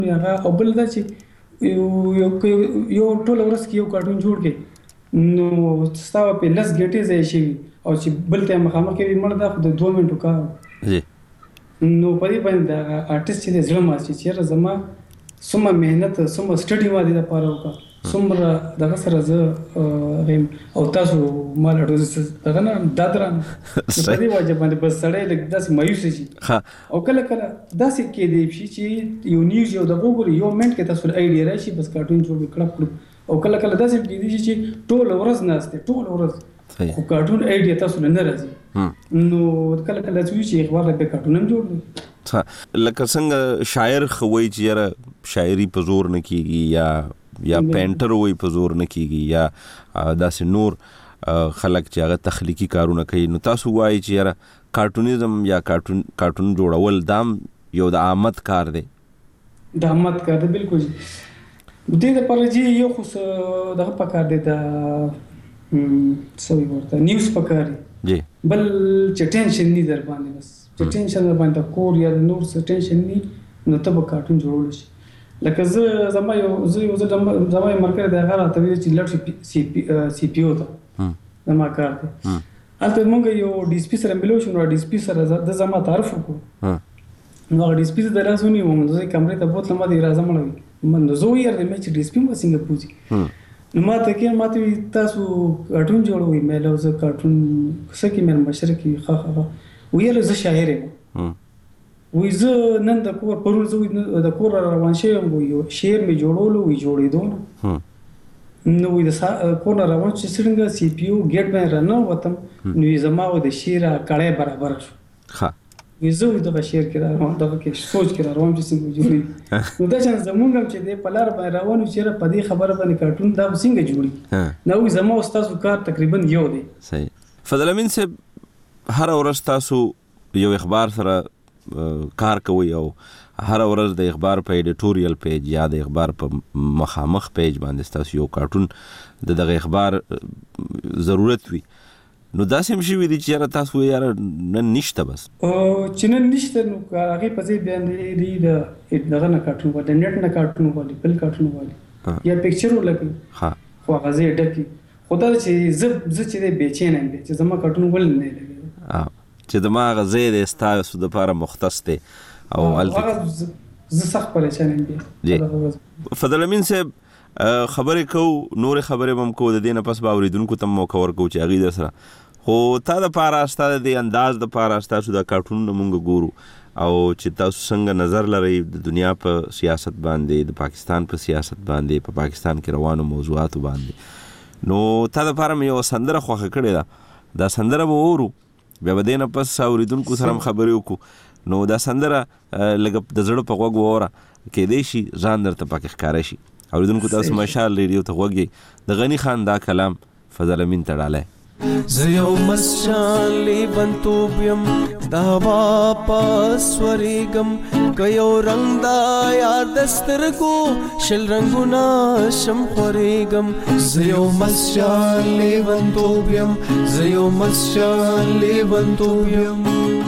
هغه او بل دا چې یو ټول ورځ کې یو کارټون جوړ کې نو ستا په لس ګټې ځای شي او چې بل ته مخامخ کې مړ دا خو د 2 منټو کار نو په دې باندې دا آرټیست چې زړه ماسي چې زما څومره مهنت څومره سټډي ما دي د پاره وکړه څومره دغه سره زه غیم او تاسو مال اډوز دغه نه دادران په دې وجه باندې بس سړی لږ داسې مایوس شي او کله کله داسې کې دی چې یو نیوز یو د وګوري یو منټ کې تاسو ایډیا راشي بس کارټون جوړ کړو او کله کله داسې کې دی چې ټول ورځ نهسته ټول ورځ خو کارټون ایډیا تاسو نه راځي نو کله کله چې اخبار به کارټون هم جوړ لکه څنګه شاعر خوي چې شاعري په زور نه کیږي یا پینټر وای په زور نه کیږي یا داسې نور خلک چې هغه تخلیقي کارونه کوي نو تاسو وایي چې یاره کارټونیزم یا کارټون جوړول دام یو د آمد کار دی د آمد کار دی بالکل دې لپاره چې یو خو دغه پکار دی د سوي ورته نیوز پکار دی بل چې ټینشن نه در باندې بس چې ټینشن در باندې کور یا نور څه ټینشن نه نو ته کارټون جوړول شي لکه زما یو مرکز د هغه راته وی چې لټ سی پی او ته زما کار دی البته موږ یو ډي اس پی سره ملو شو نو ډي اس پی سره د زما تعارف وکړو نو ډي اس پی د لاسونی و موږ د کمرې ته بوتل ما دی راځم نو من زه یې د مې چې ډي اس پی ما څنګه پوزي نو ما ته تاسو کارټون جوړوي مې له زه کارټون څه کې مې مشرکی خا ویل زه شاعر یم وی زه نن د کور پرون زه د کور روان شوم یو شعر مې جوړولو وی جوړېدو نو وی د کور روان چې څنګه سی پی یو ګیټ باندې رانه وتم نو زما و د شعر کړه برابر شو وی زه د شعر کې روان دغه کې سوچ کې روان چې څنګه جوړي نو دا چې زمونږ چې د پلار باندې روان چې په دې خبره باندې کارټون دا څنګه جوړي نو زما استاد کار تقریبا یو دی صحیح فضل امین صاحب هر ورځ تاسو یو اخبار سره کار کوي او هر ورځ د اخبار په ایډیټوریل پیج یا د اخبار په مخامخ پیج باندې تاسو یو کارټون دغه اخبار ضرورت وي نو داسې هم شوي دي چې یاره تاسو یاره نن نشته بس چې نن نشته نو هغې په ځای باندې دی د دغه نه کارټون والی نیټ نه کارټون والی بل کارټون والی یا پکچر ولګي خو هغه ځای ډکي خو دا چې زه چې دی بېچینه یم چې زما کارټون ولې نه لګي چې د ما غزې د ستاسو د لپاره مختص دی او زه سخت پریشان یم فضل امین صاحب خبرې کوو نور خبرې هم کوو د دې نه پس به اورېدونکو ته موقع ورکوو چې هغوی در سره خو تا دپاره ستا د دې انداز دپاره ستاسو دا کارټونونه مونږ ګورو او چې تاسو څنګه نظر لرئ د دنیا په سیاست باندې د پاکستان په سیاست باندې په پاکستان کې روانو موضوعاتو باندې نو تا دپاره مې یوه سندره خوښه کړې ده دا سندره به وورو بیا به دې نه پس اورېدونکو سره هم خبرې وکړو نو دا سندره لږ د زړه په غوږ ووره کیدای شي ځان درته پکې ښکاره شي اورېدونکو تاسو مشال ریډیو ته غوږ یې د غني خان دا کلام فضل امین تړالی زه یو مسجان لیونتوب یم د هوا پس ورېږم که یو رنګ دا یار د سترګو شل رنګونه شم خورېږم زه یو مسجان لیونتوب یم زه یو مسجان لیونتوب یم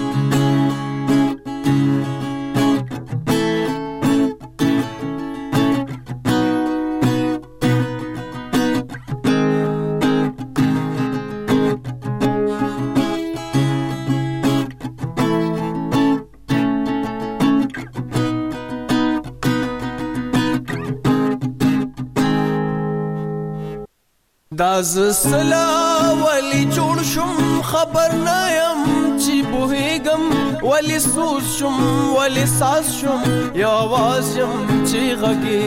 دا زسلا ولی جوړ شم خبر نه یم چې پوهېږم ولی سوز شم ولی ساز شم یا آواز یم چې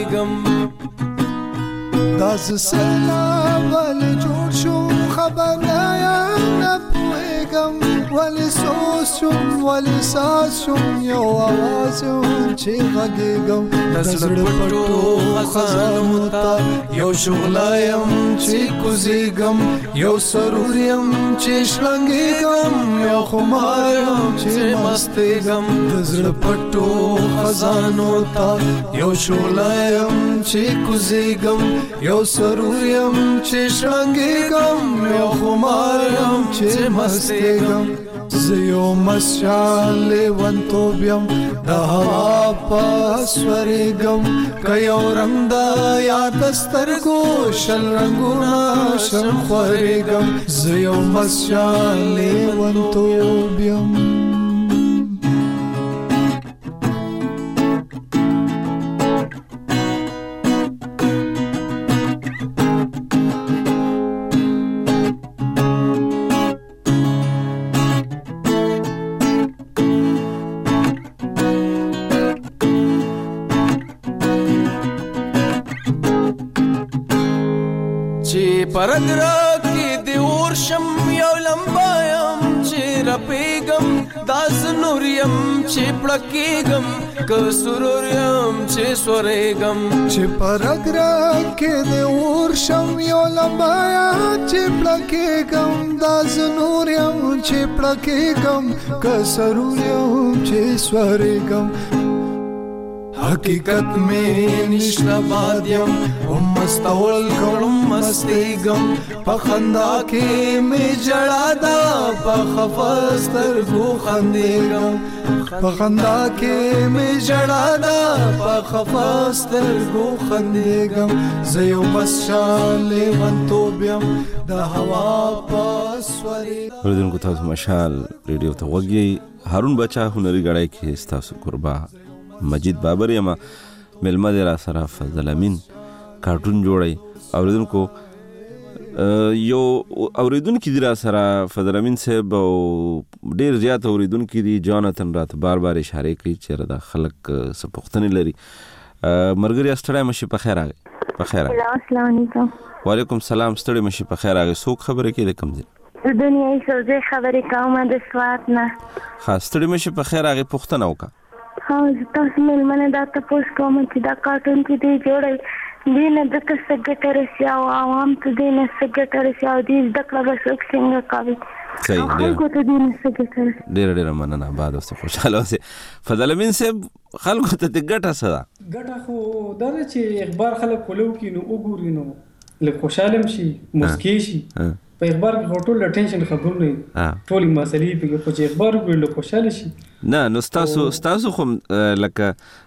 غږېږم دا زسلا ولی جوړ شم خبر نه یم نه پوهېږم ولی سوز شم ولی ساز شم یا آواز یم چې غږېږم د زړه پټو خزانو ته یو شغله یم چې کوزېږم یو سرور یم چې شړنګېږم یو خمار یم چې مستېږم د زړه پټو خزانو ته یو شغله یم چې کوزېږم یو سرور یم چې شړنګېږم یو خمار یم چې مستېږم زیو مسشان لیوانتوب یم د هوا پس ورېږم که یو رنګ د یاد سترګو شل رنګونه شم خورېږم زیو مسشان لیوانتوب یم پرګرا کې د اورشم یو لمبایم چې رپېږم دا زنوریم چې پړکېږم که سروریم چې سورېږم چې پرګرا کې د اورشم یو لمبایم چې پړکېږم دا زنوریم چې پړکېږم که سروریم چې سورېږم حقیقت میں نشنا بادیم مستول کړم مستېږم په خندا کې مې جړا دا په خفاستر خو خندېږم په خندا کې مې جړا دا په خفاستر خو خندېږم زه یو بس شان لیوانتوب یم د هوا پس ورېږم. اوریدونکو تاسو مشال ریډیو ته غوږ یې. هارون بچا هنري غړی کې ستاسو قربا مجید بابر یما ملمه دی را سره فضل امین کارټون جوړی. اوریدونکو یو اوریدونکو دی را سره فضل امین صاحب ډیر زیات اوریدونکو دی جاناتن رات بار بار اشاره کوي چې دا خلک سپوختنی لري. مرګري استړی مشي په خیر راغی. په خیر راغی. السلام علیکم. وعلیکم السلام. ستړی مشي په خیر راغی. څوک خبره کوي د کوم ځای؟ دنیاي سوزه خبرې کوم د سوات نه. ها ستړی مشي په خیر راغی. پوښتنه وکړه. ها تاسو ملمنه دا تاسو کوم چې دا کارټون کې دی جوړي دینه د سګټر سیا او عوام ته دینه سګټر سیا او دې د کلب څنګه کوي. صحیح ډیر ډیر مننه. بعد اوس خوشاله اوسه. فضل امین صاحب خلکو ته ګټه سره ګټه خو دا چې اخبار خلک کولو کې نو وګوري نو لکه خوشاله شي مسکی شي. په اخبار کې ټول ټینشن خبر نه ټول مسلې په کې چې اخبار وګوري لکه خوشاله شي. نه نو ستاسو خو لکه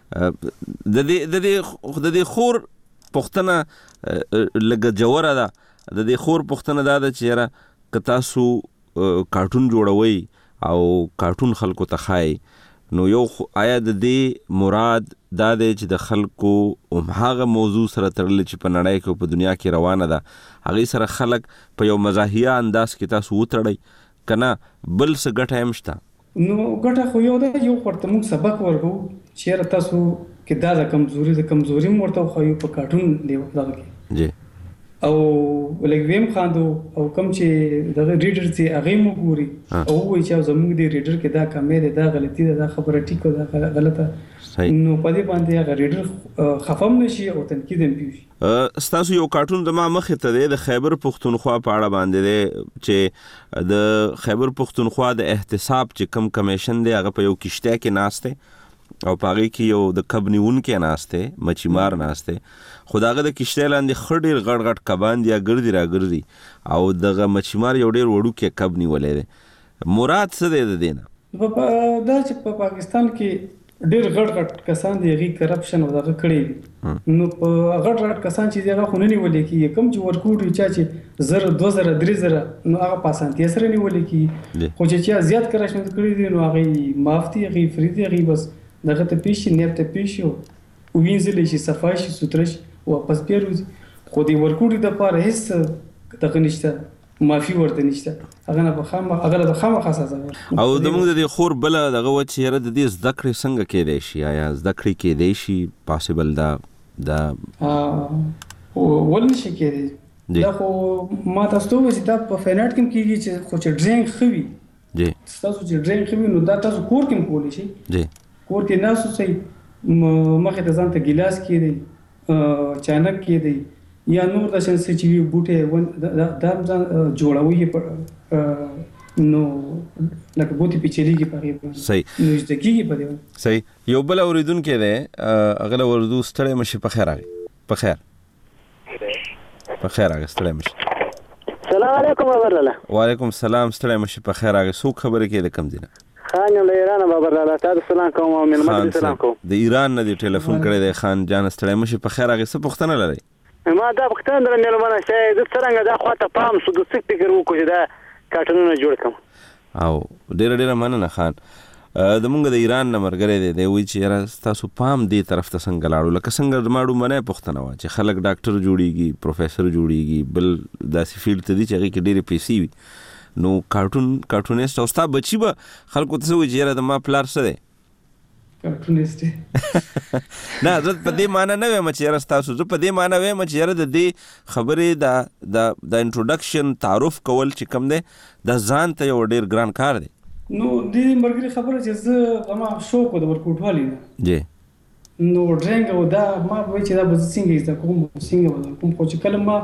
د دې خور پښتنه لګه جوړه ده. د دې خور پښتنه ده چې یاره که تاسو کارټون جوړوي او کارټون خلکو ته خای نو یو آیا د دې مراد دا دی چې د خلکو هغه موضوع سره تړلې چې په نړۍ کې په دنیا کې روانه ده هغې سره خلک په یو مزاحیه انداز کې تاسو وتړئ که نه بل څه ګټه هم شته؟ نو ګټه خو یو ده یو ورته موږ سبق ورکوو چې یاره تاسو کې دا د کمزوري هم ورته وښایو په کارټون دی دغه کې جی او لکه ویم خاندو او کوم چې دغه ریډر چې هغې مو ګوري او وایي چې زموږ د ریډر کې دا کمی دی دا غلطي ده دا خبره ټیک ده دا غلطه نو په دې باندې هغه ریډر خفه هم نه شي او تنقید هم پېښ شي. ستاسو یو کارټون زما مخې ته دی د خیبر پښتونخوا په اړه باندې دی چې د خیبر پښتونخوا د احتساب چې کم کمیشن دی هغه په یو کشتۍ کې ناست دی او په هغې کې یو د کب نیونکی ناست دی مچیمار ناست دی خو د هغه د کشتۍ لاندې ښه ډېر غټ غټ کبان دي ګرځي راګرځي او دغه مچیمار یو ډېر وړوکی کب نیولی دی. مراد څه دی د دې نه؟ دا چې په پاکستان کې ډېر غټ غټ کسان دي هغې کرپشن او دغه کړی دي نو په غټ غټ کسان چې دي هغه خو نه نیولی کېږي کوم چې ورکوټ وي چا چې 1000 2000 3000 نو هغه په اسانتیا سره نیولی کېږي خو چې چا زیات کرپشن کړی دي نو هغې معاف دي هغې فري دي هغې بس دغه ته پیش شي نیب ته پیش شي ووینځلی شي صفا شي سوتره شي واپس بیا روځي خو د ورکوټي دپاره هېڅ دغه نشته معافي ورته نشته هغه نه به خامخا سزا او زموږ د دې خور بله دغه وه چې یاره د دې زده کړې څنګه کیدی شي آیا زده کړې کیدی شي پاسبل دا ولې نشي کیدی دا خو ما تاسو ته ووایي چې دا په فین آرټ کې هم کېږي چې خو چې ډرینګ ښه وي ستاسو چې ډرینګ ښه وي نو دا تاسو کور کې هم کولی شئ کور کې ناست اوسئ مخې ته ځان ته ګیلاس کېدی چانک کېدی یا نور داسې څه چې وي بوټی دا هم ځان جوړوي نو لکه ګوتې پیچلېږي په هغې باندې نو زده کېږي په دې باندې. صحیح. یو بل اورېدونکی دی هغه له اردو ستړی مشي په خیر راغی. په خیر راغی ستړی مشي. السلام علیکم بابر لاله. وعلیکم السلام. ستړی مشه په خیر. هغه څوک خبرې کې د کم دینه؟ خان له ایران بابر لاله. تاسو سلام کوم او ملمت سلام کوم. د ایران نه دی ټلیفون کړی دی خان جان. ستړی مشه په خیر. هغه څه پوښتنه لري؟ ما دا پوښتنه در ملمنه شې د څنګه دا خواته پام سو د څه فکر وکړو دا کارټونونه جوړ کړم. او ډېر مننه خان. د مونږ د ایران نه مرګره دی وی چې را تاسو پام دی طرف ته څنګه لاړو لکه څنګه ماړو منه پوښتنه وا چې خلک ډاکټر جوړیږي پروفیسور جوړیږي بل داسې فیلډ ته دي چې هغه کې ډېرې پیسې وي. نو کارټونیست او ستا بچی به خلکو ته وایي چې را د ما پلار څه دی کارټونیست نه زه په دې معنی نه وایم چې را تاسو زه په دې معنی وایم چې را د دې خبرې د انټروډکشن تعارف کول چې کوم دی د ځان ته یو ډېر ګران کار دی. نو دې مرګري خبره چې زه ما شوق د ورکوټوالي نه جی نو ډرنګ او دا ما وایي چې دا به څنګه زده کوم خو چې کله ما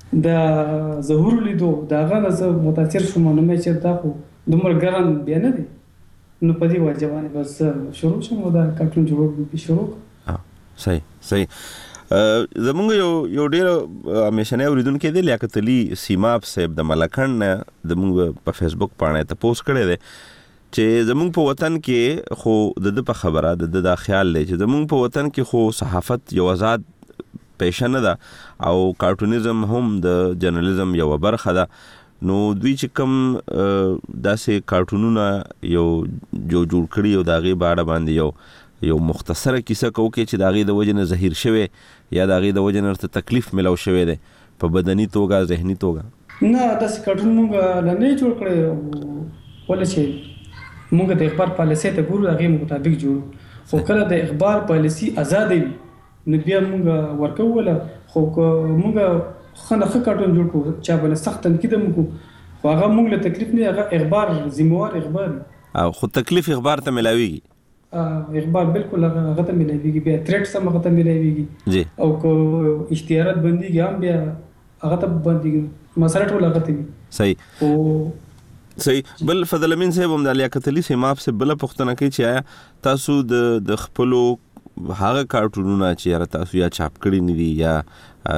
د ظهور لیدو دا غنه زه متاثر شوم نو مې چې دا خو دومره ګران بیا نه دی نو په دې وجه باندې بس شروع شوم دا کارټون جوړول شروع. صحیح. زمونږ یو ډېر همیشنی اوریدونکی دی لیاقت علي سیماب صاحب د ملکن نه زمونږ په فیسبوک پاڼه ته پوسټ کړی دی چې زمونږ په وطن کې خو د په خبره د دا خیال دی چې زمونږ په وطن کې خو صحافت یو آزاد پیشه نه ده او کارټونیزم هم د جرنالیزم یو برخه ده. نو دوی چې کوم داسې کارټونونه یو جوړ کړي او د هغې باړه باندې یو مختصره کیسه کوو کې چې د هغې د وجې نه زهیر شوی یا د هغې د وجې نه ورته تکلیف ملو شوی دی په بدني توګه ذهني توګه. نه داسې کارټون مونږ نه جوړ کړی ولې چې مونږ د اخبار پالیسۍ ته ګورو هغې مطابق جوړو خو کله د اخبار پالیسي ازاده وي نو بیا مونږ ورکوله خو مونږ ښه نه ښه کارټون جوړ کړو چا باندې سخت تنقید هم وکړو خو هغه مونږ له تکلیف نه هغه اخبار ذمهوار اخبار او خو تکلیف اخبار ته ملاویږي اخبار بالکل هغه ته ملاویږي بیا تھریټس هم هغه ته ملاویږي جی او کو اشتهارات بنديږي هم بیا هغه ته بنديږي مسله ټول هغه ته وي. صحیح. بل فضل امین صاحب هم د لیاقت علي سیماب سے بل پوښتنه کوي چې آیا تاسو د خپلو هغه کارټونونه چې تاسو یا چاپ کړي نه دي یا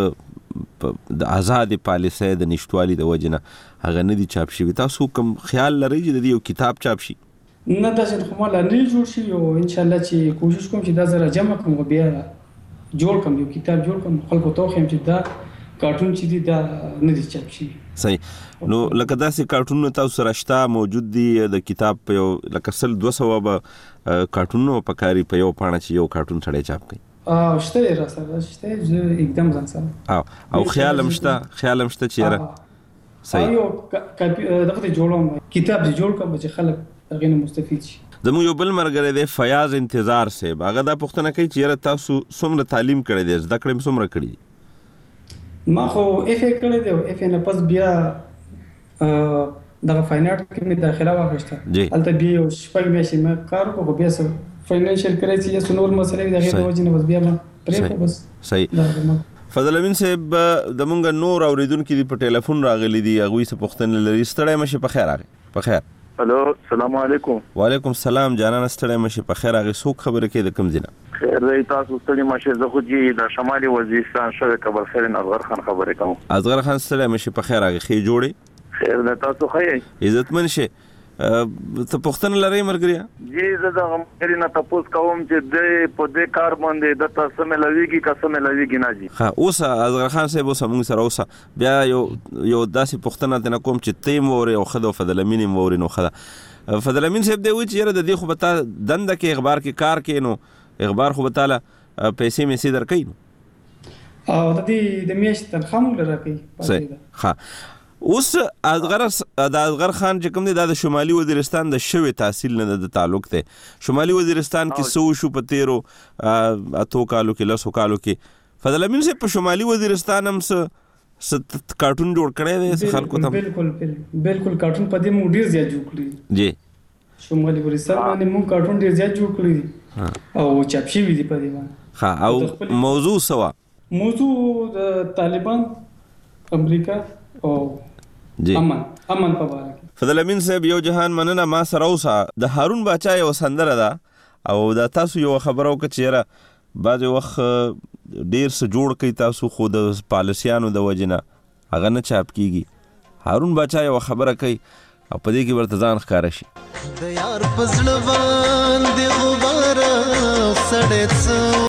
د آزاد پالیسۍ د نشټوالي د وجې نه هغه نه دي چاپ شوي تاسو کوم خیال لرئ چې د دې یو کتاب چاپ شي؟ نه داسې خو ما لا نه جوړ شي او انشاءالله چې کوشش کوم چې دا زره جمع کوم بیا جوړ کوم یو کتاب جوړ کوم خلکو ته وښیم چې دا کارټون چې دي دا نه دي چاپ شي. صحیح. نو لکه داسې کارټونونه تاسو سره شته موجود دي د کتاب په یو لکه 100-200 به کارټونونه پکاري په یو پاڼه چې یو کارټون سړی چاپ کوي؟ شته را سره شته एकदम ځان سره او خیال هم شته چې یاره صحیح یو دغه جوړوم کتاب جوړ کوم چې خلک هغه نه مستفید شي. زموږ یو بل مرګره دی فیاض انتظار صاحب هغه دا پوښتنه کوي چې یاره تاسو څومره تعلیم کړی دی زده کړې څومره کړي؟ ما خو اف ای کړی دی او اف ای نه پس بیا دغه فاین آرټ کې مې داخله واخیسته هلته بیا یو شپږ میاشتې مې کار وکړو خو بیا فاینانشل کرایسس یا نور مسلې د غیر وجې نه بس بیا پرې بس. صحیح. فضل امین صاحب د مونږ نور اوریدونکي دي په ټلیفون راغلي دي هغوی څه پوښتنې لري. ستړی مشې په خیر هغې په خیر. الو السلام علیکم. وعلیکم السلام جانانه ستړی مشې په خیر هغې څوک خبرې کوي د کوم ځای نه؟ خیر دی تاسو ستړي مشې زه خو چې د شمالي وزیرستان شوی کابل خیر اصغر خان خبرې کوم. اصغر خان ستړی مشې په خیر هغې ښې جوړې؟ خیر دی تاسو ښه یې؟ عزتمن شې. ته پوښتنه لرئ ملګريه؟ جی زه دغه ملګري نه تپوس کوم چې دی په دې کار باندې دته څه ملاویږي که څه ملاویږي نه جي. ښه اوسه اصغر خان صاحب اوسه موږ سره اوسه بیا یو داسې پوښتنه ترېنه کوم چې ته یې واورې او ښه ده او فضل امین یې واورې نو ښه ده. فضل امین صاحب دی وایي چې یاره د دې خو به تا دنده کې اخبار کې کار کې نو اخبار خو به تاله پیسې میسې درکوي نو او د دې د میاشتې تنخواه موږ له راکوي. صحیح. ښه اوس د اصغر خان چې کوم دی دا د شمالي وزیرستان د شوي تحصیل نه د تعلق دی. شمالي وزیرستان کې څه وشو په تیرو 8 کالو کې 10 کالو کې؟ فضل امین صاحب په شمالي وزیرستان هم څه کارټون جوړ کړی دی خلکو ته؟ بالکل کارټون په دې موږ ډېر زیات جوړ کړي جی. شمالي وزیرستان باندې موږ کارټون ډېر زیات جوړ کړي دي او چاپ شوي دي په دې باندې. ښه او موضوع څه وه؟ موضوع د طالبان امریکا او امن په باره کې. فضل امین صاحب یو جهان مننه ما سره اوسه. د هارون باچا یو سندره ده او دا تاسو یو خبره وکړه چې یاره بعضې وخت ډېر څه جوړ کوي تاسو خو د پالیسیانو د وجې نه هغه نه چاپ کېږي هارون باچا یو خبره کوي او په دې کې ورته ځان ښکاره شي. د یار په زړه باندې غبار سړې څه